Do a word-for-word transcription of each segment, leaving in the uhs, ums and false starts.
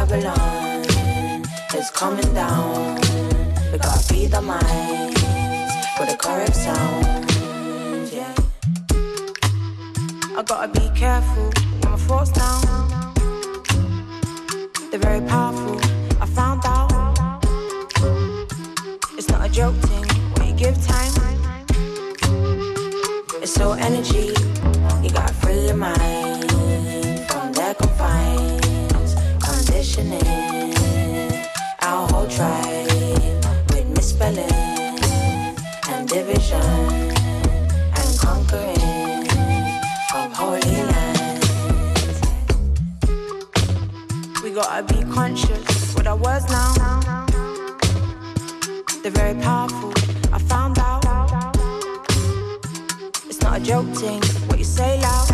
Babylon is coming down. We gotta feed the minds with the correct sound. Yeah. I gotta be careful with my thoughts now. They're very powerful. I found out it's not a joke thing when you give time. It's so energy. You gotta free your mind from their confines, conditioning our whole tribe with misspelling and division and conquering of holy lands. We gotta be conscious with our words now. They're very powerful. I found out it's not a joke thing what you say loud.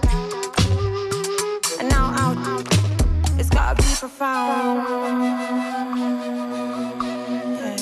And now out, it's gotta be profound. Yeah.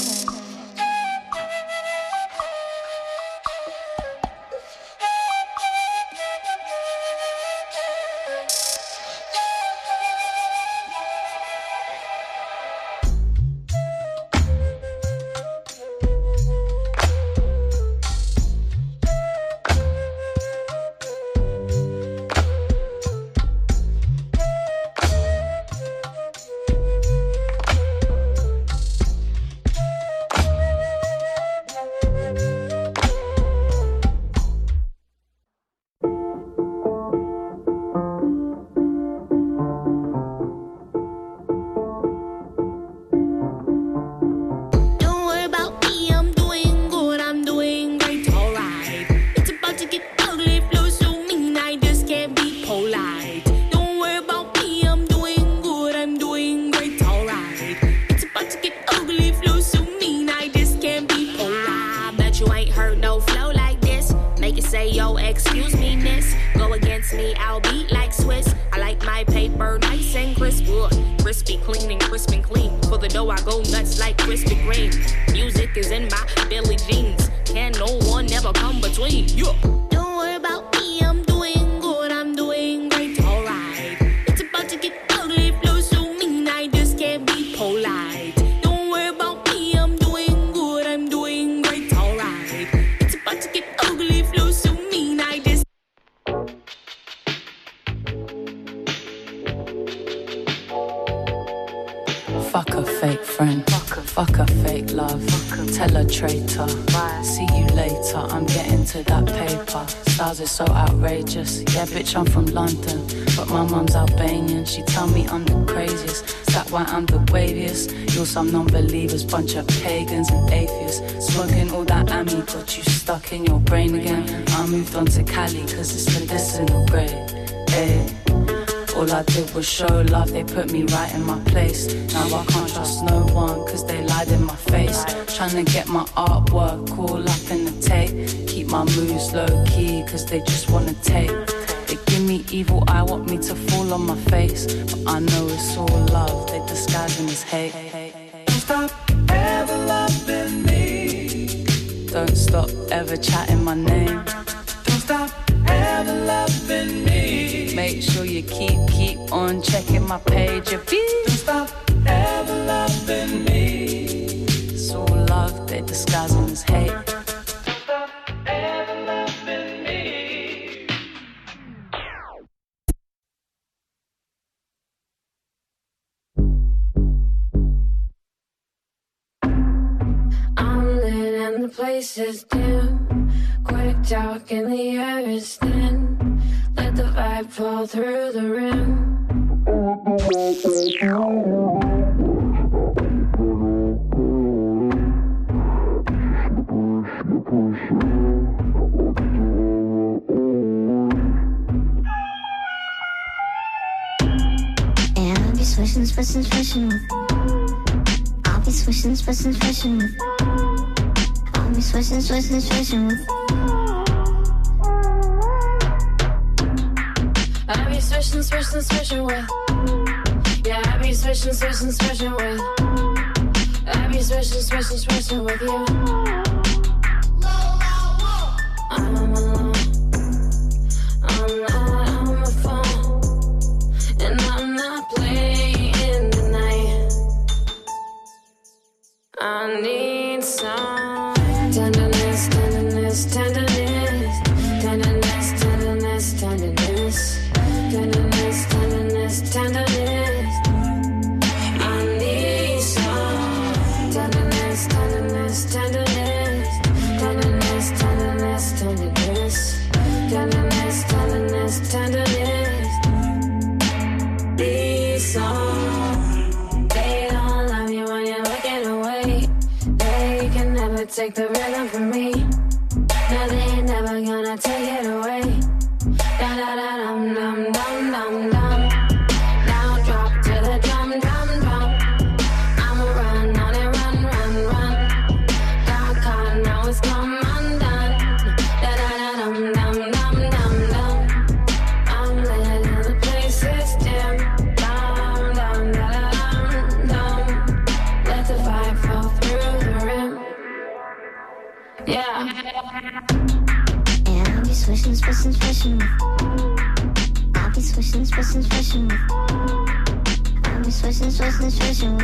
So outrageous, yeah bitch I'm from London, but my mum's Albanian. She tell me I'm the craziest, is that why I'm the waviest? You're some non-believers, bunch of pagans and atheists. Smoking all that ammy got you stuck in your brain again. I moved on to Cali cause it's medicinal grade. Ay. All I did was show love, they put me right in my place. Now I can't trust no one cause they lied in my face. Trying to get my artwork all up in the tape. Keep my moves low key cause they just wanna take. They give me evil eye, want me to fall on my face. But I know it's all love, they disguising as hate. Don't stop ever loving me. Don't stop ever chatting my name. Don't stop ever loving me. Make sure you keep, keep on checking my page. Don't stop ever loving me. It's all love, they disguising as hate. The place is dim, quick talk in the air is thin. Let the vibe fall through the rim. And I'll be swishing, swishing, swishing with. I'll be swishing, swishing, swishing with. I'll be swishing, swishing, swishing with. I'll be swishing, swishing, swishing with. Yeah, I'll be swishing, swishing, swishing with. I'll be swishing, swishing, swishing with you. I'm alone. I'm not on my phone. And I'm not playing the need some. They don't love you when you're looking away. They can never take the rhythm from me. No, they ain't never gonna take it away. Da da da dum dum dum dum dum. Now drop to the drum drum drum. I'ma run on it, run run run. Got caught, now it's come undone. Da da da dum dum dum dum dum. I'm letting the places dim. Dum dum da da dum dum. Let the vibe flow through the rim. Yeah. And I'll be swishing, swishing, swishing. I'll be swishing, swishing, swishing. I'll be swishing, swishing, swishing.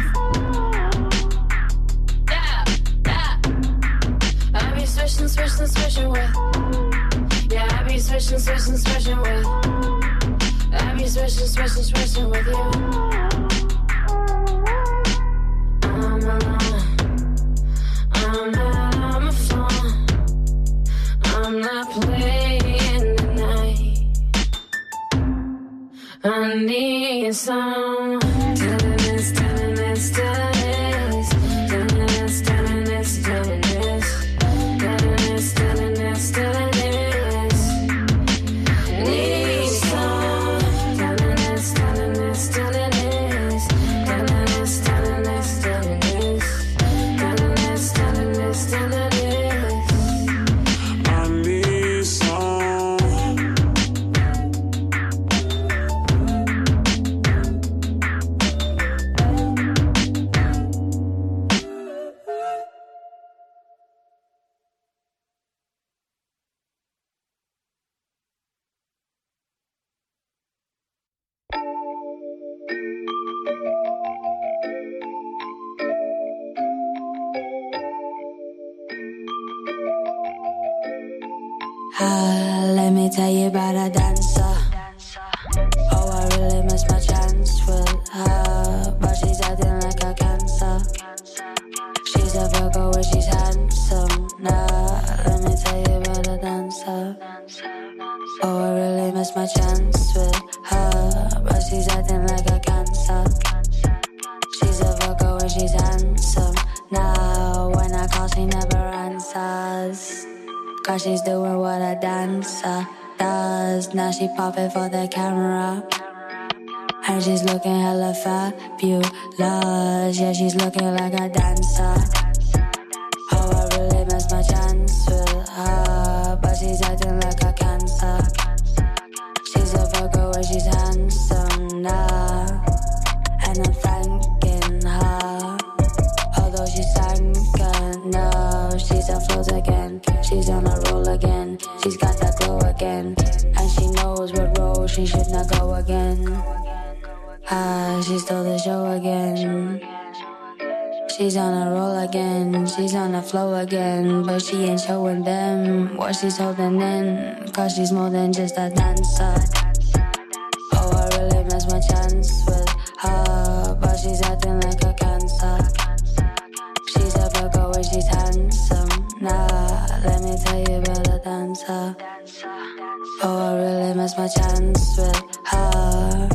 Yeah, yeah. I be swishing, swishing, swishing with. Yeah, I be swishing, swishing, swishing with. I be swishing, swishing, swishing with you. I'm alone. I'm not on my phone. I'm not playing tonight. I need some. Telling this, telling this, telling this. Telling this, telling this, telling this. Telling this, telling this, telling this. Need some. Telling this, telling this, telling this. Telling this, telling this, telling this. Telling this, telling this, telling this. I need some. Ah, let me tell you about a dancer. Oh, I really missed my chance with her, but she's acting like a cancer. She's a Virgo and she's handsome. Nah, let me tell you about a dancer. Oh, I really missed my chance with her, but she's acting like a cancer. She's a Virgo and she's handsome. Now, when I call, she never answers. Cause she's doing what a dancer does. Now she popping for the camera. And she's looking hella fabulous. Yeah, she's looking like a dancer. Oh, I really missed my chance with her, but she's acting like a cancer. She's a Virgo and she's handsome now, and I'm thanking her. Although she's sunken, no, she's afloat again. She's on a roll again. She's got that glow again, and she knows what role she should not go again. Ah, she stole the show again. She's on a roll again. She's on a flow again, but she ain't showing them what she's holding in. Cause she's more than just a dancer. Oh, I really missed my chance with her, but she's acting like a cancer. She's a Virgo and she's handsome. Nah, let me tell you about a dancer. Oh, I really missed my chance with her.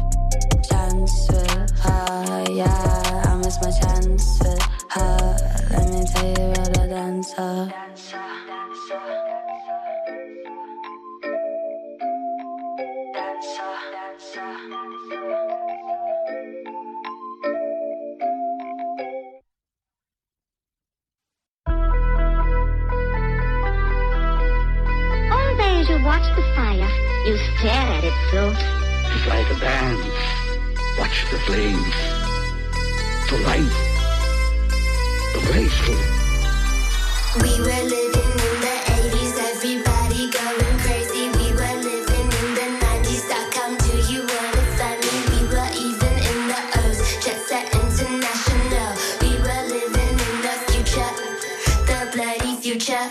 Chance with her, yeah, I missed my chance with her. Let me tell you about a dancer. All day as you watch the fire, you stare at it float. It's like a dance. Watch the flames. To life. Graceful. We were living in the eighties, everybody going crazy. We were living in the nineties, .com, do you wanna find me? We were even in the O's, jet set international. We were living in the future, the bloody future.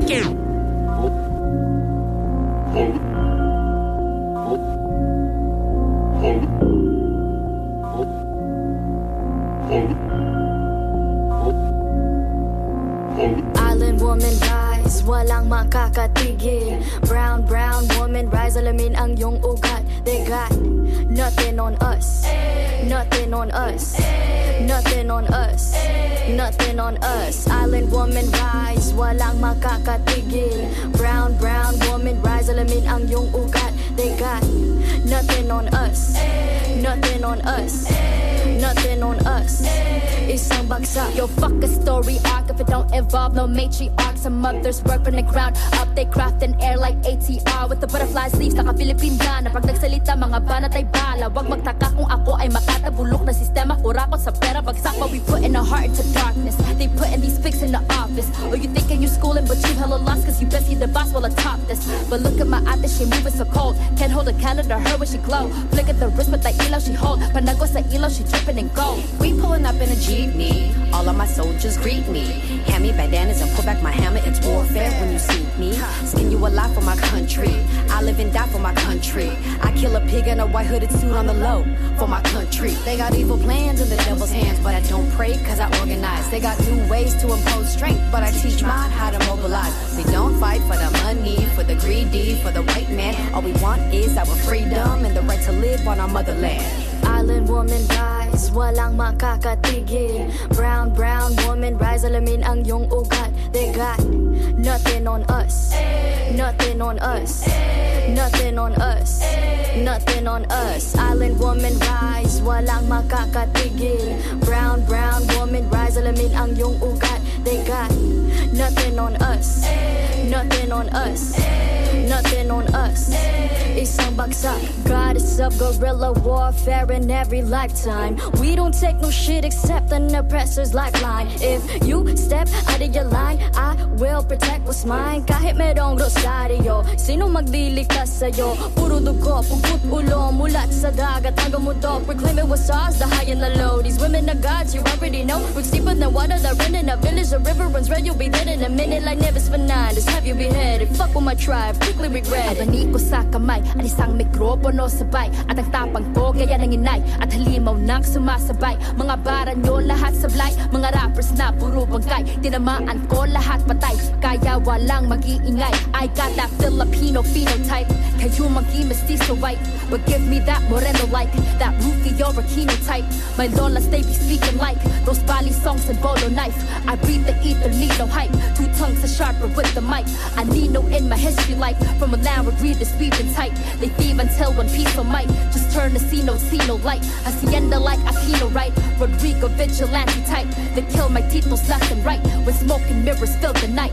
Island woman rise, walang makakatigil. Brown, brown woman rise, alamin ang iyong ugat. They got nothing on us, nothing on us, nothing on us, nothing on us. Island woman rise, walang makakatigil. Brown, brown woman rise, alamin ang iyong ugat. They got nothing on us, nothing on us, nothing on us. Isang bagsak. Yo, fuck a story arc if it don't involve no matriarch. Some mothers work from the ground up, they craft an air like A T R with the butterfly sleeves, naka-Filipina na pag nagsalita mga banat ay bala. Wag magtaka kung ako ay makatabulok na sistema. Kurakot sa pera, bagsak, but we put in our heart into darkness. They putting these pigs in the office. Or you thinking you schooling, but you hella lost cause you best see the boss while I top this. But look at my ate, she moving so cold. Can't hold a candle to her when she glow. Flick at the wrist, but that ilaw she hold. Panago sa ilaw, she dripping in gold. We pulling up in a jeepney. All of my soldiers greet me. Hand me bandanas and pull back my hammer. It's warfare when you see me. Skin you alive for my country. I live and die for my country. I kill a pig in a white hooded suit on the low for my country. They got evil plans in the devil's hands, but I don't pray cause I organize. They got new ways to impose strength, but I teach mine how to mobilize. We don't fight for the money, for the greedy, for the white man. All we want is our freedom and the right to live on our motherland. Island woman rise, walang makakatigil. Brown, brown woman rise, alamin ang iyong ugat. They got nothing on us, nothing on us, nothing on us, nothing on us. Island woman rise, walang makakatigil. Brown, brown woman rise, alamin ang iyong ugat. They got nothing on us, nothing on us, nothing on us. Isang bagsak. Goddess of guerrilla warfare in every lifetime. We don't take no shit except an oppressor's lifeline. If you step out of your line, I will protect what's mine. Kahit merong rosaryo, sino magliligtas sa'yo? Puro dugo, pugot ulo, mulat sa dagat hanggang mundo. Reclaiming what's ours, the high and the low. These women are gods, you already know. Roots deeper than water, they're in a village. A river runs red, you'll be dead in a minute. Like Nevis Fernandez, have you beheaded? Fuck with my tribe, quickly regret it. Abani ko sa kamay, ang isang mikropono sabay. At ang tapang ko, gaya ng inay. At halimaw nang sumasabay. Mga bara nyo lahat sablay. Mga rappers na puro bangkay. Tinamaan ko lahat patay. Kaya walang mag-iingay. I got that Filipino phenotype. Kayo mag-i-mestizo white. But give me that moreno like that Rufio Aquino type. My lolas they be speaking like those Bali songs and bolo knife. I breathe the ether, need no hype. Two tongues are sharper with the mic. I need no in my history like from a land where greed is weaving tight. They thieve until one piece of might just turn to see no, see no light. Hacienda like Aquino, right? Rodrigo vigilante type. They kill my titles left and right when smoke and mirrors fill the night.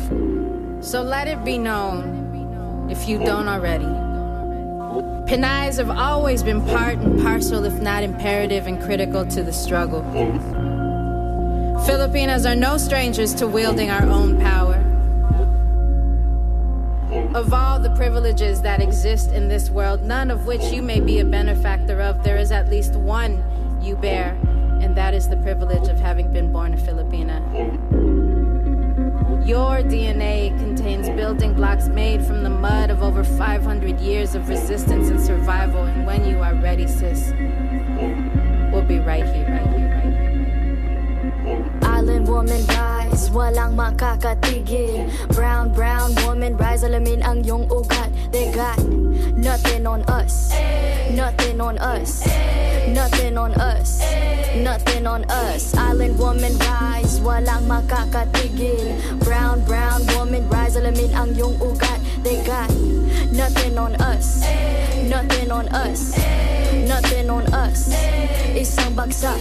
So let it be known, if you don't already, Pinayas have always been part and parcel, if not imperative and critical to the struggle. Filipinas are no strangers to wielding our own power. Of all the privileges that exist in this world, none of which you may be a benefactor of, there is at least one you bear, and that is the privilege of having been born a Filipina. Your D N A contains building blocks made from the mud of over five hundred years of resistance and survival, and when you are ready, sis, we'll be right here, right here, right here. Island woman rise, walang makakatigil. Brown, brown woman rise, alamin ang iyong ugat. They got nothing on us, nothing on us, nothing on us, nothing on us. Island woman rise, walang makakatigil. Brown, brown woman rise, alamin ang iyong ugat. They got nothing on us, nothing on us, nothing on us. Isang bagsak.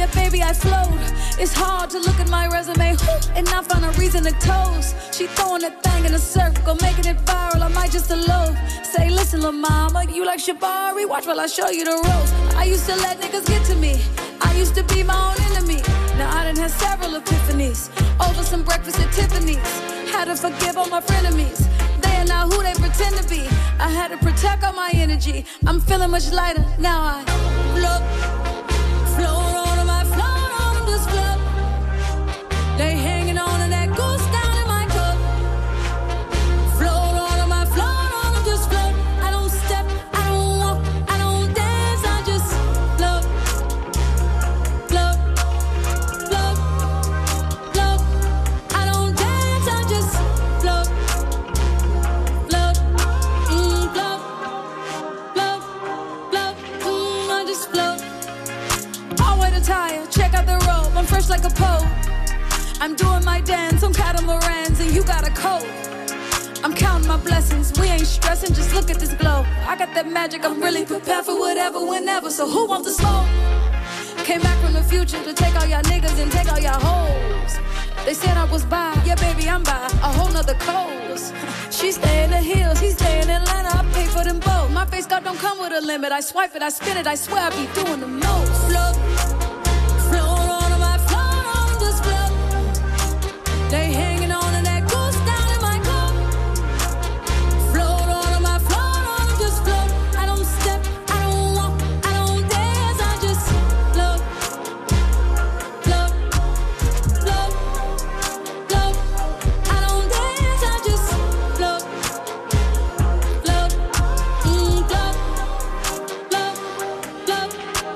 yeah, baby, I float. It's hard to look at my resume whoo, and not find a reason to toast. She throwing that thing in a circle, making it viral, I might just elope. Say, listen, lil' mama, you like Shabari? Watch while I show you the ropes. I used to let niggas get to me. I used to be my own enemy. Now I done had several epiphanies over some breakfast at Tiffany's. Had to forgive all my frenemies. They are not who they pretend to be. I had to protect all my energy. I'm feeling much lighter, now I float. Float on them, I float on them, just float. They hanging on to that goose down in my cup. Float on them, I float on them, just float. I don't step, I don't walk, I don't dance, I just float. Float, float, float. I don't dance, I just float. Float, mm, float, float, float, mm, I just float. I'll wear the tire, check out the robe, I'm fresh like a pope. I'm doing my dance on catamarans and you got a coat. I'm counting my blessings, we ain't stressing, just look at this glow. I got that magic, I'm really prepared for whatever, whenever, so who wants to smoke? Came back from the future to take all y'all niggas and take all y'all hoes. They said I was by, yeah baby I'm by a whole nother coast. She stay in the hills, he stay in Atlanta, I pay for them both. My face card don't come with a limit, I swipe it, I spin it, I swear I be doing the most. Float, float on them, I float on them, just float. They hanging on to that goose down in my cup. Float on them, I float on them, just float. I don't step, I don't walk, I don't dance, I just float. Float, float, float. I don't dance, I just float. Float, mm, float, float, float.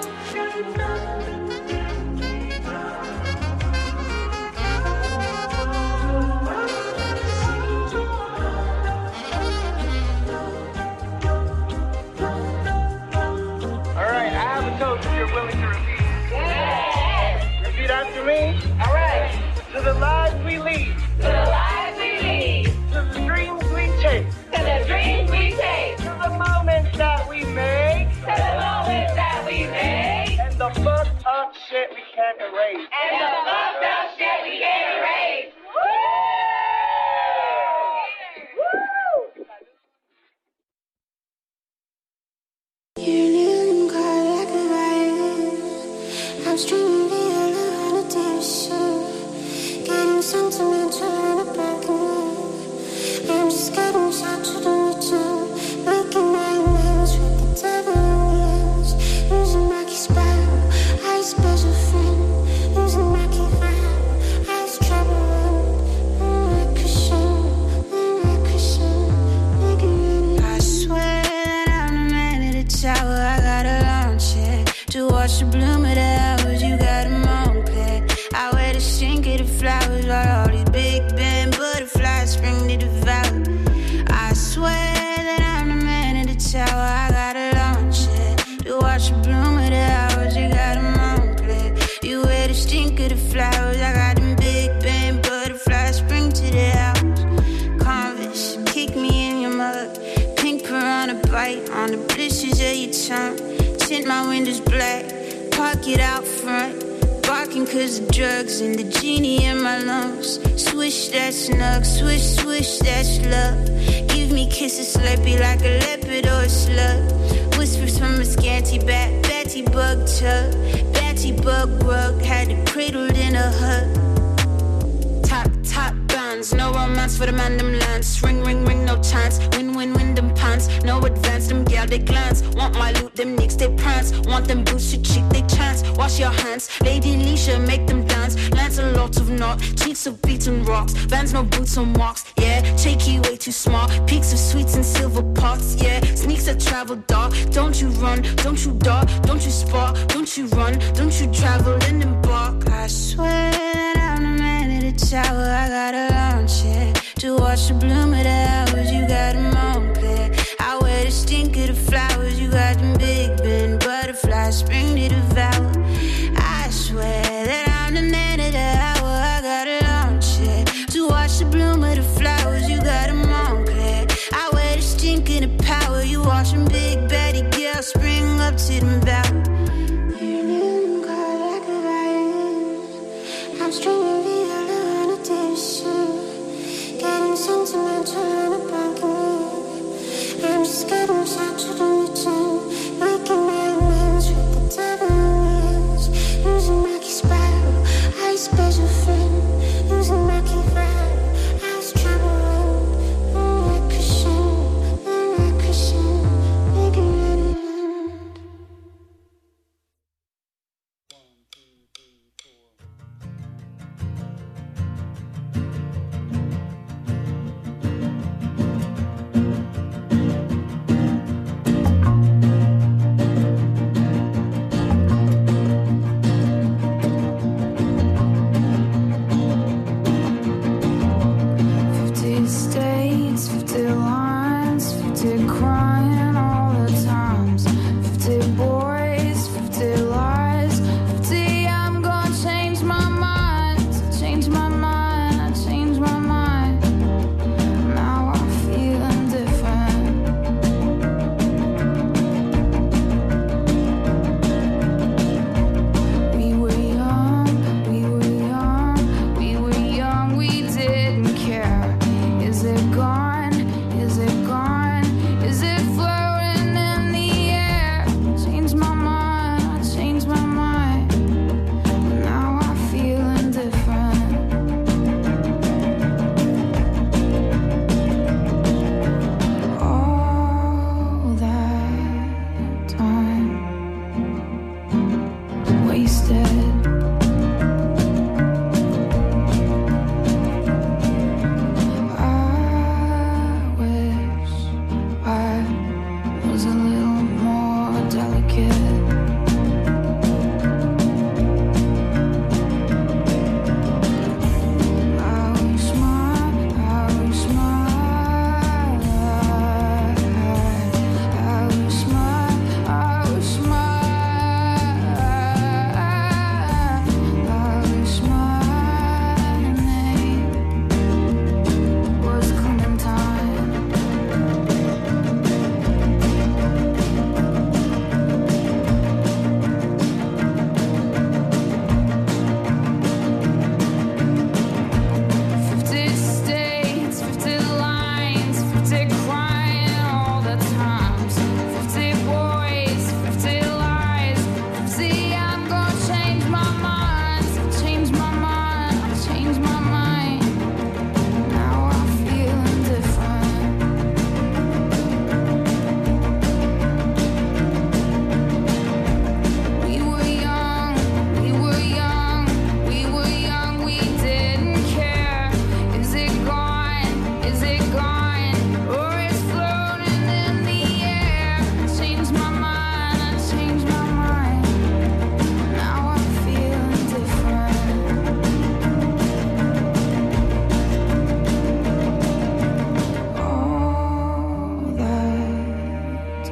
All right, I have a toast if you're willing to repeat. Yes. Repeat after me. All right. To the lives we lead. To the lives we lead. To the dreams we chase. To the dreams we chase. To the moments that we make. To the moments that we make. And the fucked up shit we can't erase. And the fucked up shit we can't erase. You're kneeling quiet like a violin. I'm stringing viola on a dance show. Getting sentimental in a broken love. I'm just getting shot to the return. Making my amends with the devil in the ends. Losing my key spiral, I special friend. Losing my key vibe, I was trouble. I'm like Christian, I'm like Christian. I swear that I'm the man at the tower. I got a launch it to watch the bloom of the hours. You got a moan pad. I wear the stink of the flowers while all these big band butterflies spring to devour. I swear that I'm the man at the tower. I got a launch it to watch the bloom of the hours. You got a moan pad. You wear the stink of the flowers. I got them big band butterflies spring to the house. Converse, kick me in your mug. Pink piranha bite on the blisters of your tongue. Tint my windows black, park it out front. Barking cause of drugs and the genie in my lungs. Swish that snug, swish, swish that love. Give me kisses slurpy like a leopard or a slug. Whispers from a scanty back, Betty bug tub. Betty bug rug, had it cradled in a hut. Top, top bands, no romance for the man them lands. Ring, ring, ring, no chance. Win, win, win them pants. No advance, them gal they glance. Want my loot, them nicks they prance. Want them boots to cheek they chance. Wash your hands, Lady Alicia make them dance. Lands a lot of knot, cheeks of beaten rocks. Vans no boots on marks, yeah. Shaky way too smart. Peaks of sweets and silver pots, yeah. Sneaks that travel dark. Don't you run, don't you dart, don't you spark, don't you run, don't you travel and embark. I swear that I'm the man at the tower. I got a launch it to watch the bloom of the hours. You got them on bed. I wear the stink of the flowers. You got them big bend butterflies spring to devour. I swear that I'm the man of the hour. I got a launch it to watch the bloom of the flowers. You got them on bed. I wear the stink of the power. You watch them big baddie girls spring up to them bow. You're kneeling quiet like a violin.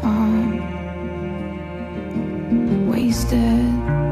time wasted.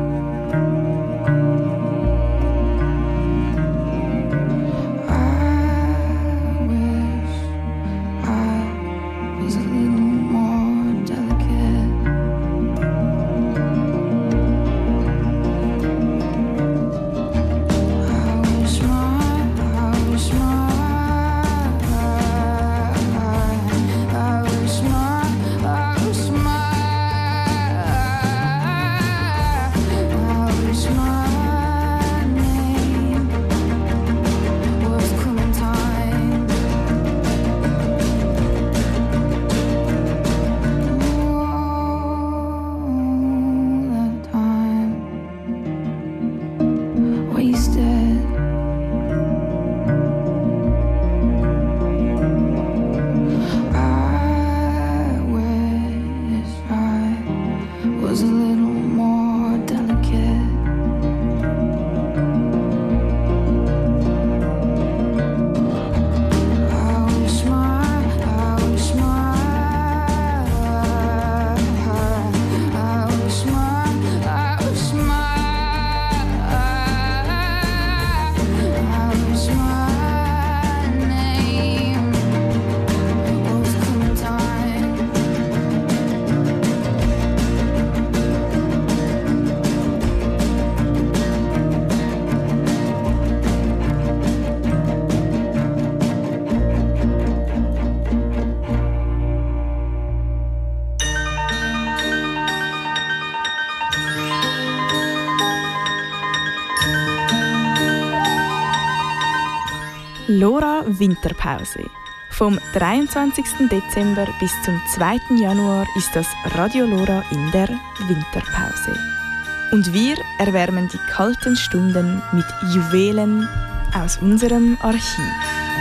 Lora Winterpause. Vom dreiundzwanzigsten Dezember bis zum zweiten Januar ist das Radio Lora in der Winterpause. Und wir erwärmen die kalten Stunden mit Juwelen aus unserem Archiv.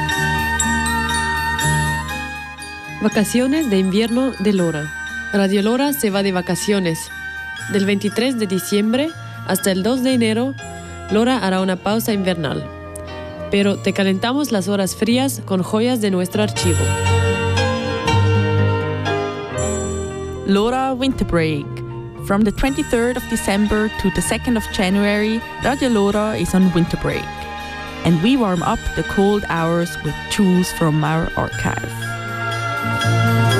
Vacaciones de invierno de Lora. Radio Lora se va de vacaciones. Del veintitrés de diciembre hasta el dos de enero, Lora hará una pausa invernal. Pero te calentamos las horas frías con joyas de nuestro archivo. Lora Winter Break. From the twenty-third of December to the second of January, Radio Lora is on winter break. And we warm up the cold hours with jewels from our archive.